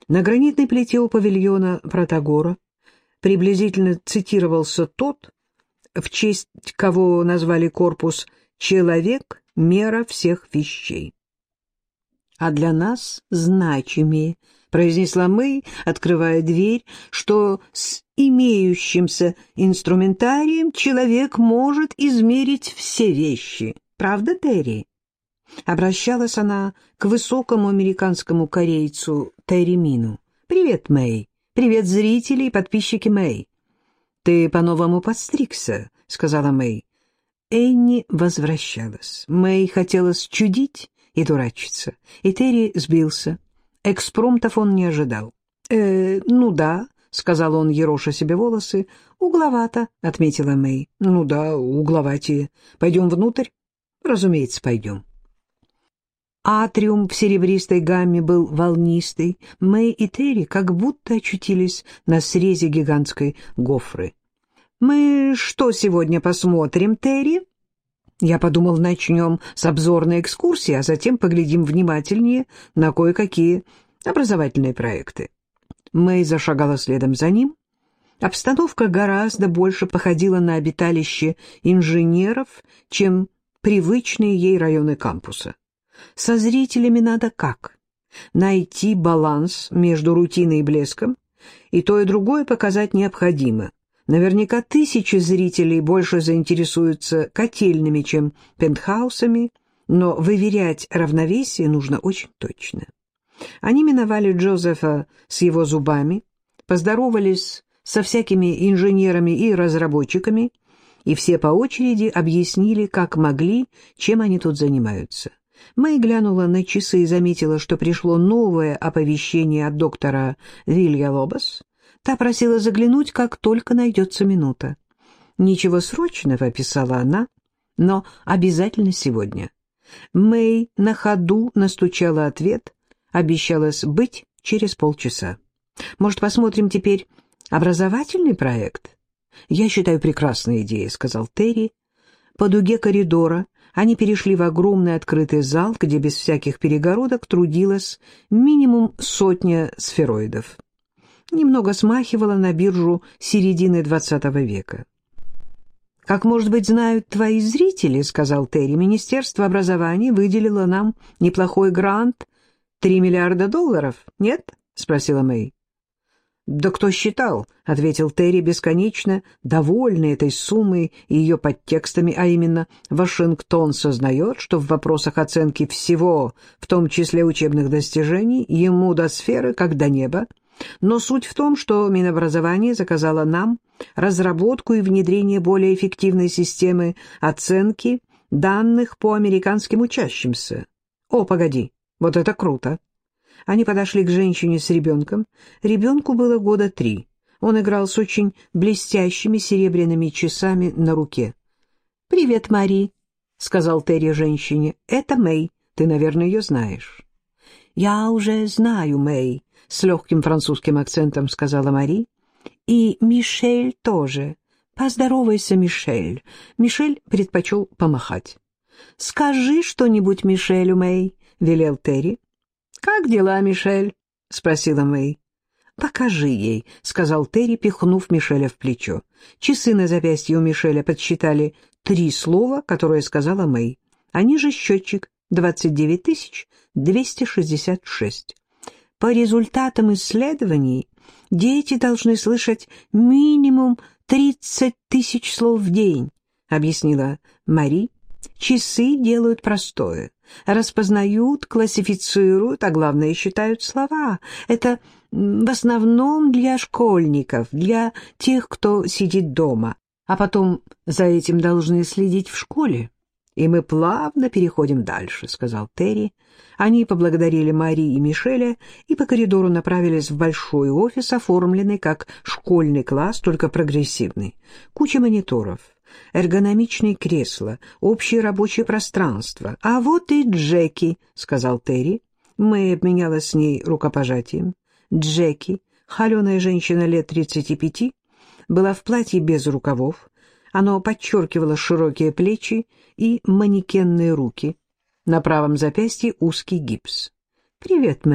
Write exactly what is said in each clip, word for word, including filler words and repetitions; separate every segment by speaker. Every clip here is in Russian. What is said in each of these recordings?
Speaker 1: На гранитной плите у павильона Протагора приблизительно цитировался тот, в честь кого назвали корпус «Человек — мера всех вещей». «А для нас значимее», — произнесла Мэй, открывая дверь, «что с имеющимся инструментарием человек может измерить все вещи. Правда, Терри?» Обращалась она к высокому американскому корейцу Терри Мину. «Привет, Мэй. Привет, зрители и подписчики Мэй». «Ты по-новому подстригся», — сказала Мэй. Энни возвращалась. Мэй хотелось чудить и дурачиться, и Терри сбился. Экспромтов он не ожидал. «Э, ну да», — сказал он, ероша себе волосы. «Угловато», — отметила Мэй. «Ну да, угловатее. Пойдем внутрь?» «Разумеется, пойдем». Атриум в серебристой гамме был волнистый. Мэй и Терри как будто очутились на срезе гигантской гофры. «Мы что сегодня посмотрим, Терри?» «Я подумал, начнем с обзорной экскурсии, а затем поглядим внимательнее на кое-какие образовательные проекты». Мэй зашагала следом за ним. Обстановка гораздо больше походила на обиталище инженеров, чем привычные ей районы кампуса. Со зрителями надо как? Найти баланс между рутиной и блеском, и то и другое показать необходимо. Наверняка тысячи зрителей больше заинтересуются котельными, чем пентхаусами, но выверять равновесие нужно очень точно. Они миновали Джозефа с его зубами, поздоровались со всякими инженерами и разработчиками, и все по очереди объяснили, как могли, чем они тут занимаются. Мэй глянула на часы и заметила, что пришло новое оповещение от доктора Вилья-Лобос. Та просила заглянуть, как только найдется минута. «Ничего срочного», — писала она, — «но обязательно сегодня». Мэй на ходу настучала ответ, обещалась быть через полчаса. «Может, посмотрим теперь образовательный проект?» «Я считаю, прекрасная идея», — сказал Терри. По дуге коридора они перешли в огромный открытый зал, где без всяких перегородок трудилось минимум сотня сфероидов. Немного смахивало на биржу середины двадцатого века. «Как, может быть, знают твои зрители, — сказал Терри, — Министерство образования выделило нам неплохой грант — три миллиарда долларов, нет?» — спросила Мэй. «Да кто считал?» — ответил Терри, бесконечно довольный этой суммой и ее подтекстами, а именно Вашингтон сознает, что в вопросах оценки всего, в том числе учебных достижений, ему до сферы как до неба. Но суть в том, что Минобразование заказало нам разработку и внедрение более эффективной системы оценки данных по американским учащимся. О, погоди, вот это круто!» Они подошли к женщине с ребенком. Ребенку было года три. Он играл с очень блестящими серебряными часами на руке. «Привет, Мари», — сказал Терри женщине. «Это Мэй. Ты, наверное, ее знаешь». «Я уже знаю Мэй», — с легким французским акцентом сказала Мари. «И Мишель тоже. Поздоровайся, Мишель». Мишель предпочел помахать. «Скажи что-нибудь Мишелю, Мэй», — велел Терри. «Как дела, Мишель?» — спросила Мэй. «Покажи ей», — сказал Терри, пихнув Мишеля в плечо. Часы на запястье у Мишеля подсчитали три слова, которые сказала Мэй. Они же счетчик двадцать девять тысяч двести шестьдесят шесть. По результатам исследований дети должны слышать минимум тридцать тысяч слов в день, объяснила Мари. Часы делают простое. Распознают, классифицируют, а главное, считают слова. Это в основном для школьников, для тех, кто сидит дома. А потом за этим должны следить в школе. И мы плавно переходим дальше, — сказал Терри. Они поблагодарили Мари и Мишеля и по коридору направились в большой офис, оформленный как школьный класс, только прогрессивный. Куча мониторов, эргономичные кресла, общее рабочее пространство. «А вот и Джеки», — сказал Терри. Мэй обменялась с ней рукопожатием. Джеки, холеная женщина лет тридцати пяти, была в платье без рукавов. Оно подчеркивало широкие плечи и манекенные руки. На правом запястье узкий гипс. «Привет, Мэй»,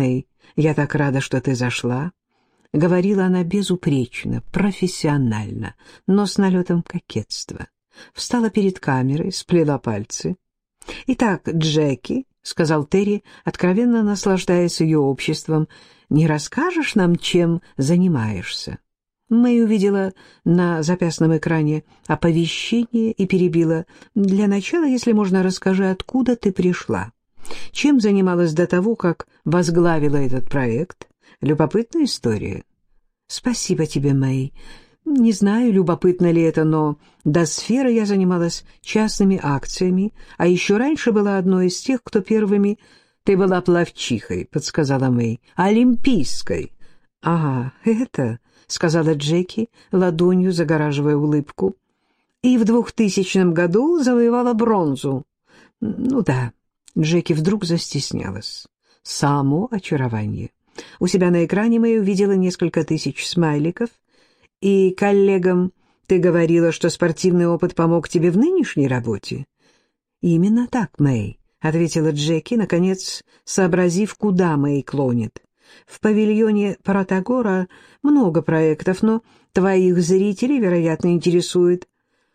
Speaker 1: «Я так рада, что ты зашла». Говорила она безупречно, профессионально, но с налетом кокетства. Встала перед камерой, сплела пальцы. «Итак, Джеки», — сказал Терри, откровенно наслаждаясь ее обществом, — «не расскажешь нам, чем занимаешься?» Мэй увидела на запястном экране оповещение и перебила. «Для начала, если можно, расскажи, откуда ты пришла. Чем занималась до того, как возглавила этот проект? Любопытная история». «Спасибо тебе, Мэй. Не знаю, любопытно ли это, но до сферы я занималась частными акциями, а еще раньше была одной из тех, кто первыми...» «Ты была пловчихой», — подсказала Мэй. «Олимпийской». «Ага, это...» — сказала Джеки, ладонью загораживая улыбку. «И в двухтысячном году завоевала бронзу». «Ну да». Джеки вдруг застеснялась. Само очарование. У себя на экране Мэй увидела несколько тысяч смайликов. «И коллегам ты говорила, что спортивный опыт помог тебе в нынешней работе?» «Именно так, Мэй», — ответила Джеки, наконец сообразив, куда Мэй клонит. «В павильоне Протагора много проектов, но твоих зрителей, вероятно, интересует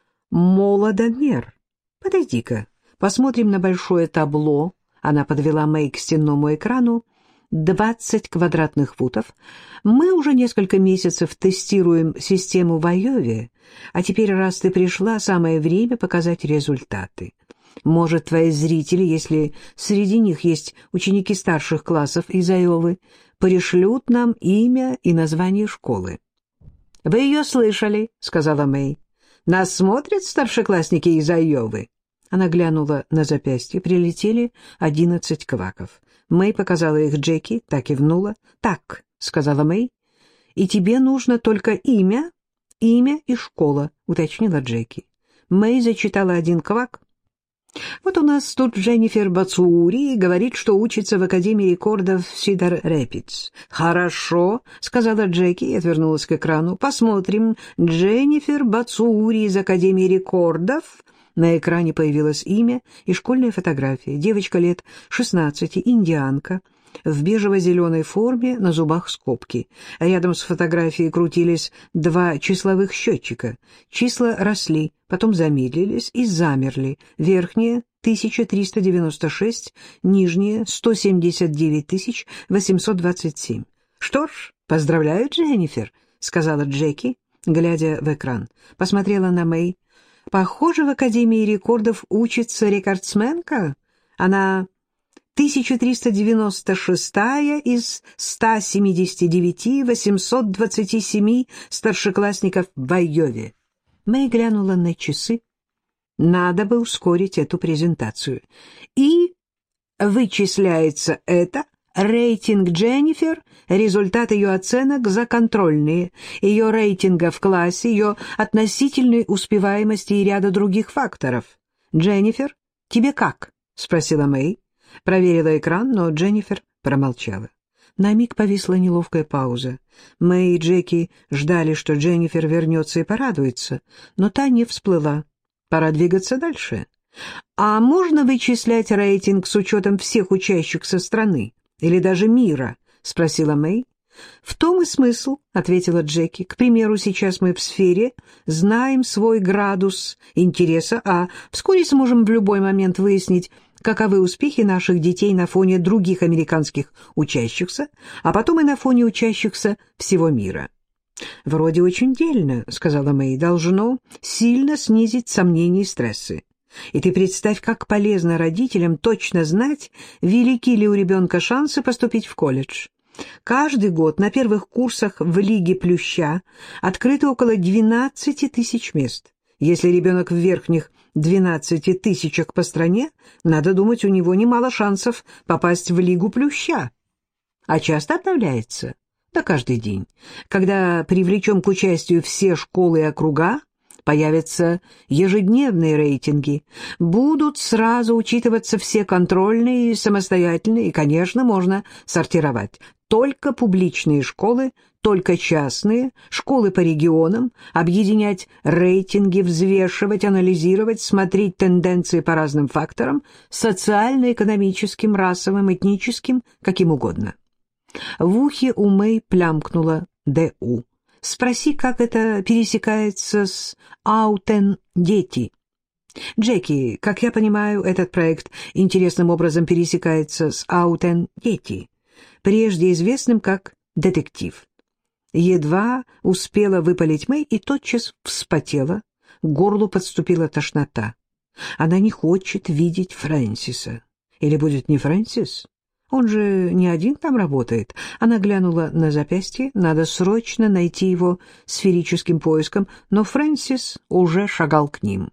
Speaker 1: молодомер. Подойди-ка, посмотрим на большое табло». Она подвела Мэй к стенному экрану. «Двадцать квадратных футов. Мы уже несколько месяцев тестируем систему в Айове, а теперь, раз ты пришла, самое время показать результаты. Может, твои зрители, если среди них есть ученики старших классов из Айовы, пришлют нам имя и название школы». «Вы ее слышали», — сказала Мэй. «Нас смотрят старшеклассники из Айовы». Она глянула на запястье. Прилетели одиннадцать кваков. Мэй показала их Джеки, так и кивнула. «Так», — сказала Мэй, — «и тебе нужно только имя, имя и школа», — уточнила Джеки. Мэй зачитала один квак. «Вот у нас тут Дженнифер Бацуури говорит, что учится в Академии рекордов Сидар Рэпидс». «Хорошо», — сказала Джеки и отвернулась к экрану. «Посмотрим. Дженнифер Бацуури из Академии рекордов». На экране появилось имя и школьная фотография. Девочка лет шестнадцати, индианка, в бежево-зеленой форме, на зубах скобки. Рядом с фотографией крутились два числовых счетчика. Числа росли, потом замедлились и замерли. Верхнее — тысяча триста девяносто шесть, нижнее — сто семьдесят девять тысяч восемьсот двадцать семь. «Что ж, поздравляю, Дженнифер», — сказала Джеки, глядя в экран. Посмотрела на Мэй. «Похоже, в Академии рекордов учится рекордсменка. Она тысяча триста девяносто шестая из ста семидесяти девяти восьмисот двадцати семи старшеклассников в Айове». Мэй глянула на часы. Надо бы ускорить эту презентацию. «И вычисляется это рейтинг Дженнифер, результат ее оценок за контрольные, ее рейтинга в классе, ее относительной успеваемости и ряда других факторов. Дженнифер, тебе как?» — спросила Мэй. Проверила экран, но Дженнифер промолчала. На миг повисла неловкая пауза. Мэй и Джеки ждали, что Дженнифер вернется и порадуется, но та не всплыла. Пора двигаться дальше. «А можно вычислять рейтинг с учетом всех учащихся страны? Или даже мира?» — спросила Мэй. «В том и смысл», — ответила Джеки. «К примеру, сейчас мы в сфере знаем свой градус интереса, а вскоре сможем в любой момент выяснить, каковы успехи наших детей на фоне других американских учащихся, а потом и на фоне учащихся всего мира». «Вроде очень дельно», — сказала Мэй. «Должно сильно снизить сомнения и стрессы. И ты представь, как полезно родителям точно знать, велики ли у ребенка шансы поступить в колледж. Каждый год на первых курсах в Лиге Плюща открыто около двенадцати тысяч мест. Если ребенок в верхних двенадцати тысячах по стране, надо думать, у него немало шансов попасть в Лигу Плюща. А часто обновляется? Да каждый день. Когда привлечем к участию все школы и округа, появятся ежедневные рейтинги, будут сразу учитываться все контрольные и самостоятельные, и, конечно, можно сортировать. Только публичные школы, только частные, школы по регионам, объединять рейтинги, взвешивать, анализировать, смотреть тенденции по разным факторам, социально-экономическим, расовым, этническим, каким угодно. В ухе у Мэй плямкнула «ДУ». «Спроси, как это пересекается с «Аутен-Дети». Джеки, как я понимаю, этот проект интересным образом пересекается с «Аутен-Дети», прежде известным как «Детектив». Едва успела выпалить Мэй и тотчас вспотела, к горлу подступила тошнота. Она не хочет видеть Фрэнсиса. Или будет не Фрэнсис? Он же не один там работает. Она глянула на запястье. Надо срочно найти его сферическим поиском, но Фрэнсис уже шагал к ним.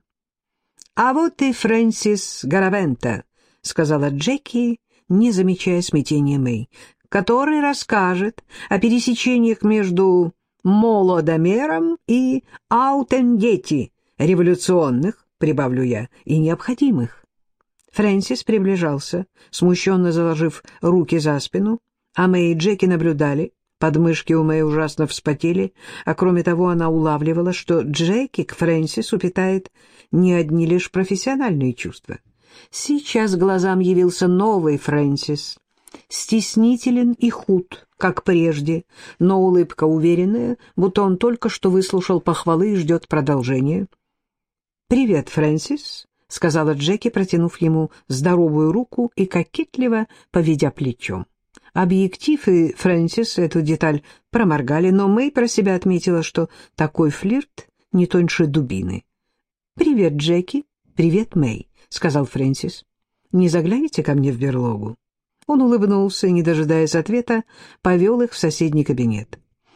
Speaker 1: «А вот и Фрэнсис Гаравента», — сказала Джеки, не замечая смятения Мэй, который расскажет о пересечениях между Молодомером и Аутен-Дети, революционных, прибавлю я, и необходимых. Фрэнсис приближался, смущенно заложив руки за спину, а Мэй и Джеки наблюдали. Подмышки у Мэй ужасно вспотели, а кроме того она улавливала, что Джеки к Фрэнсису питает не одни лишь профессиональные чувства. Сейчас глазам явился новый Фрэнсис, стеснителен и худ, как прежде, но улыбка уверенная, будто он только что выслушал похвалы и ждет продолжения. «Привет, Фрэнсис», — сказала Джеки, протянув ему здоровую руку и кокетливо поведя плечом. Объектив и Фрэнсис эту деталь проморгали, но Мэй про себя отметила, что такой флирт не тоньше дубины. «Привет, Джеки». «Привет, Мэй», — сказал Фрэнсис. «Не загляните ко мне в берлогу?» Он улыбнулся и, не дожидаясь ответа, повел их в соседний кабинет.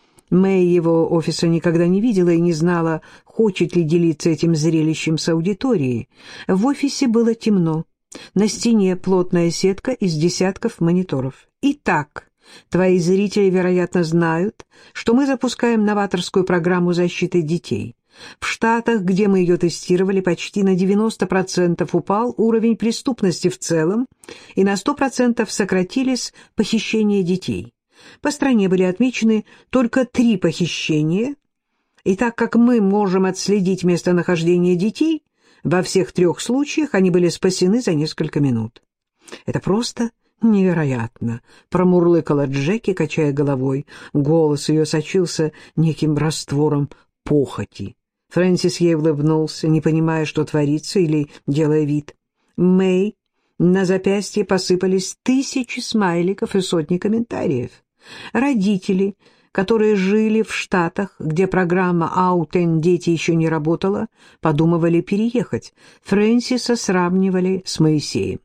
Speaker 1: Мэй его офиса никогда не видела и не знала, хочет ли делиться этим зрелищем с аудиторией. В офисе было темно. На стене плотная сетка из десятков мониторов. «Итак, твои зрители, вероятно, знают, что мы запускаем новаторскую программу защиты детей. В Штатах, где мы ее тестировали, почти на девяносто процентов упал уровень преступности в целом, и на сто процентов сократились похищения детей. По стране были отмечены только три похищения, и так как мы можем отследить местонахождение детей, во всех трех случаях они были спасены за несколько минут». «Это просто невероятно», — промурлыкала Джеки, качая головой. Голос ее сочился неким раствором похоти. Фрэнсис ей улыбнулся, не понимая, что творится, или делая вид. Мэй на запястье посыпались тысячи смайликов и сотни комментариев. Родители, которые жили в Штатах, где программа «Аутен-Дети» еще не работала, подумывали переехать. Фрэнсиса сравнивали с Моисеем.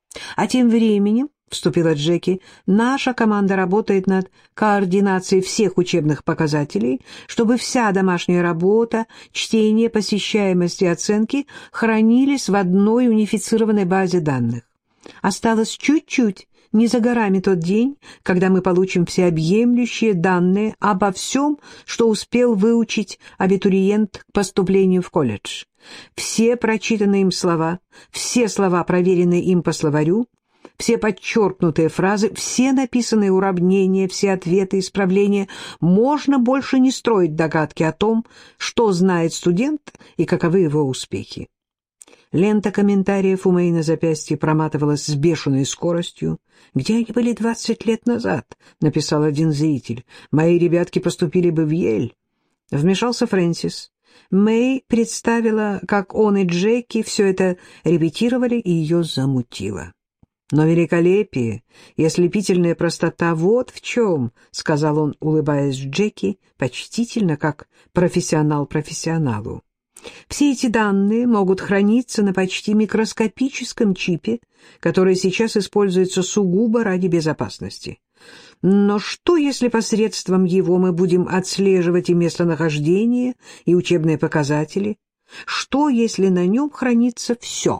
Speaker 1: А тем временем, — вступила Джеки, — наша команда работает над координацией всех учебных показателей, чтобы вся домашняя работа, чтение, посещаемость и оценки хранились в одной унифицированной базе данных. Осталось чуть-чуть, не за горами тот день, когда мы получим всеобъемлющие данные обо всем, что успел выучить абитуриент к поступлению в колледж. Все прочитанные им слова, все слова, проверенные им по словарю, все подчеркнутые фразы, все написанные уравнения, все ответы, исправления. Можно больше не строить догадки о том, что знает студент и каковы его успехи. Лента комментариев у Мэй на запястье проматывалась с бешеной скоростью. «Где они были двадцать лет назад?» — написал один зритель. «Мои ребятки поступили бы в Йель». Вмешался Фрэнсис. Мэй представила, как он и Джеки все это репетировали, и ее замутило. «Но великолепие и ослепительная простота вот в чем», — сказал он, улыбаясь Джеки, почтительно, как профессионал профессионалу. «Все эти данные могут храниться на почти микроскопическом чипе, который сейчас используется сугубо ради безопасности. Но что, если посредством его мы будем отслеживать и местонахождение, и учебные показатели? Что, если на нем хранится все?»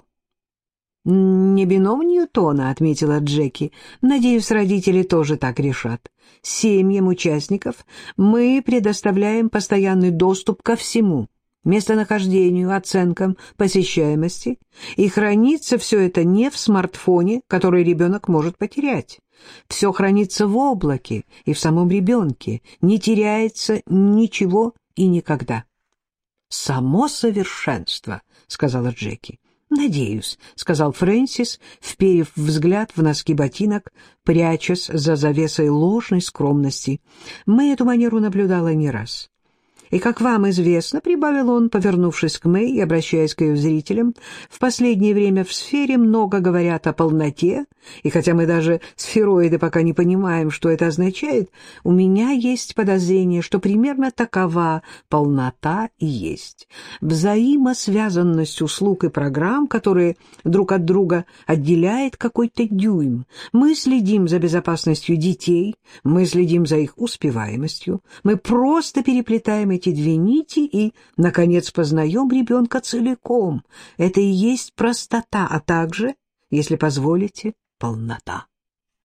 Speaker 1: «Не бином Ньютона», — отметила Джеки. «Надеюсь, родители тоже так решат. Семьям участников мы предоставляем постоянный доступ ко всему, местонахождению, оценкам, посещаемости, и хранится все это не в смартфоне, который ребенок может потерять. Все хранится в облаке и в самом ребенке, не теряется ничего и никогда». «Само совершенство», — сказала Джеки. «Надеюсь», — сказал Фрэнсис, вперев взгляд в носки ботинок, прячась за завесой ложной скромности. «Мы эту манеру наблюдала не раз. И, как вам известно, — прибавил он, повернувшись к Мэй и обращаясь к ее зрителям, — в последнее время в сфере много говорят о полноте, и хотя мы даже сфероиды пока не понимаем, что это означает, у меня есть подозрение, что примерно такова полнота и есть. Взаимосвязанность услуг и программ, которые друг от друга отделяет какой-то дюйм. Мы следим за безопасностью детей, мы следим за их успеваемостью, мы просто переплетаем эти две нити и, наконец, познаем ребенка целиком. Это и есть простота, а также, если позволите, полнота.